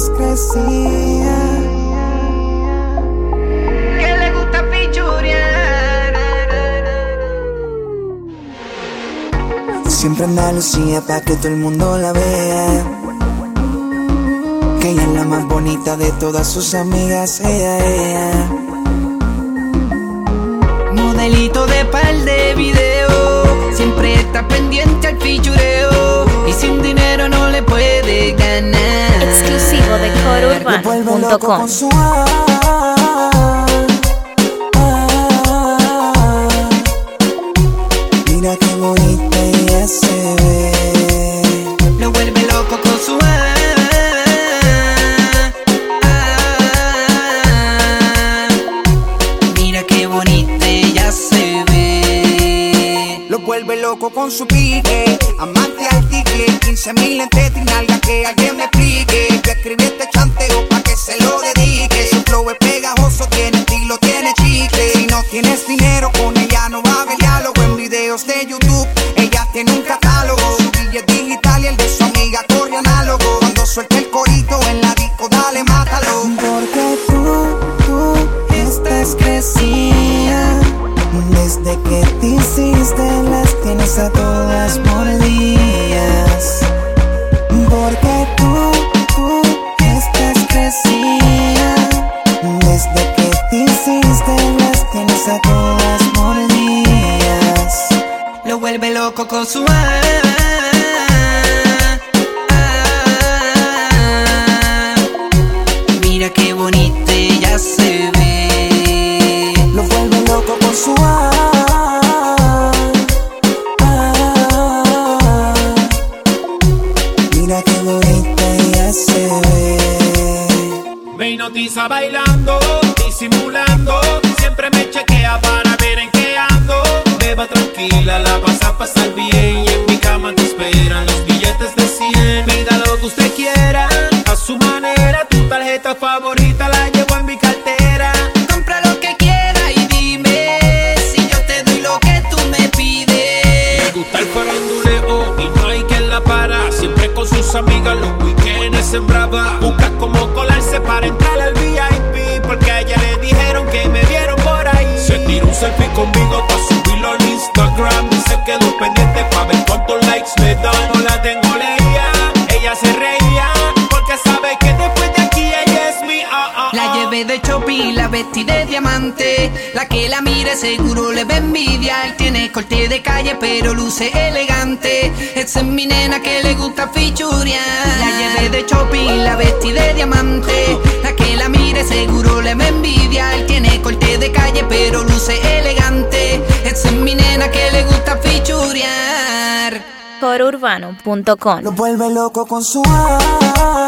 fiestas crecía. Que le gusta pichurear. Siempre anda lucía pa' que todo el mundo la vea. Que ella es la más bonita de todas sus amigas, ella. Modelito de par de video, siempre está pendiente al pichureo. Y sin dinero no le puede ganar. Exclusivo de Lo vuelve loco corourbano.com. con su Mira qué bonita ella se ve. Lo vuelve loco con su Mira qué bonita ella se ve. Lo vuelve loco con su pique, amante al tique, 15,000 en teta y nalga, que alguien me explique. Yo escribí este chanteo pa' que se lo dedique. Su flow es pegajoso, tiene estilo, tiene chicle. Si no tienes dinero, con ella no va a haber diálogo. En videos de YouTube, ella tiene un catálogo. Su billete digital y el de su amiga corre análogo. Cuando suelte el corito en la disco, dale, mátalo. Porque tú estás crecida. Desde que te hiciste las tienes a todas mordidas. Porque tú estás crecida. Desde que te hiciste las tienes a todas mordidas. Lo vuelve loco con su Mira qué bonita ella se ve. Lo vuelve loco con su Mira qué bonita ella se ve. Me hipnotiza bailando, disimulando. Siempre me chequea para ver en qué ando. Beba tranquila, la vas a pasar bien. Y en mi cama te esperan los billetes de 100. Pida lo que usted quiera, a su manera. Tu tarjeta favorita la llevo en mi cartera. Compra lo que quiera y dime si yo te doy lo que tú me pides. Me gusta el faranduleo y no hay quien la para. Siempre con sus amigas los weekends en Brava. Busca como colarse para entrar al VIP, porque a ella le dijeron que me vieron por ahí. Se tiró un selfie conmigo pa' subirlo al Instagram. Y se quedó pendiente pa' ver cuántos likes me dan. No la tengo leía, ella se reía, porque sabe que después de aquí ella es mi La llevé de shopping, la vestí de diamante. La que la mire seguro le va a envidiar. Tiene corte de calle pero luce elegante. Esa es mi nena que le gusta fichurear. La llevé de shopping, la vestí de diamante. La que la mire seguro le va a envidiar. Tiene corte de calle pero luce elegante. Esa es mi nena que le gusta fichurear. corourbano.com. Lo vuelve loco con su